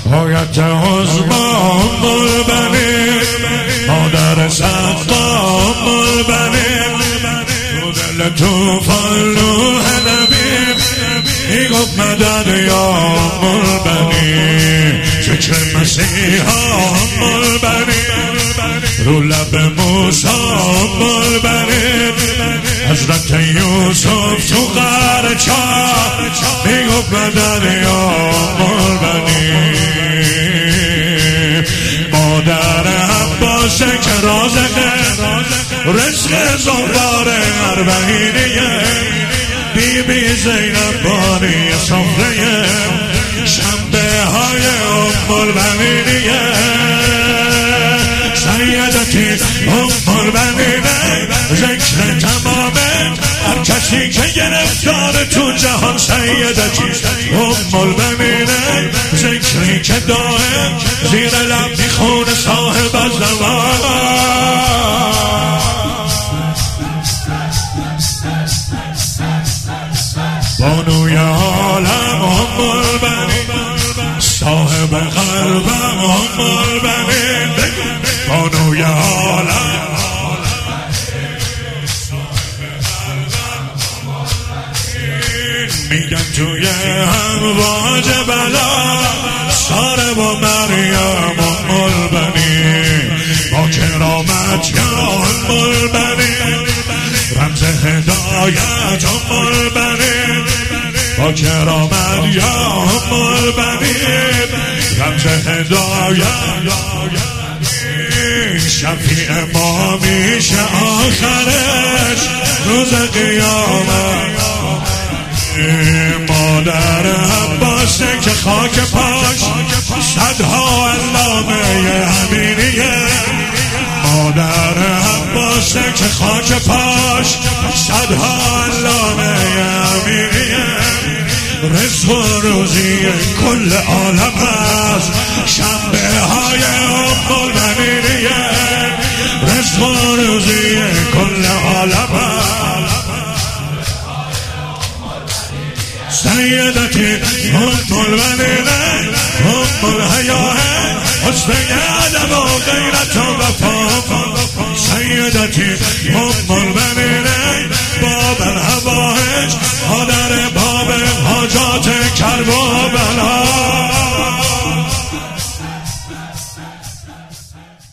حایت عظما البنین مادر سقام البنین رو دل توفان روح نبی میگفت مدد یا البنین ذکر مسیحا البنین رو لب موسی البنین حضرت یوسف تو غار چاه میگفت مدد یا البنین مادر عباسه که رازقه رزق زنبار اربعینیه بی بی زینب بانی صفره شنبه های البنینیه سیدتی البنینه ذکر تمامه هر کسی که گرفتار تو جهان سیدتی البنینه ذکری که دائم زیر لب میخونه صاحب الزمان بانوی عالم البنین صاحب قلبم البنین بانوی عالم میگن توی امواج بلا ساره با مریم البنین با کرامت یا البنین رمز هدایت البنین با کرامت یا البنین رمز هدایت شفیع ما میشه آخرش روز قیامت مادر عباسه که خاک پاش صدها علامه امینیه مادر عباسه که خاک پاش صدها علامه امینیه رزق و روزی کل عالم هست شنبه های البنینیه رزق و روزی کل عالم هست سیدتی البنینه الحیاه حسن ادب و غیرت و وفا سیدتی البنینه باب الهوایج مادر باب حاجات کرب و بلا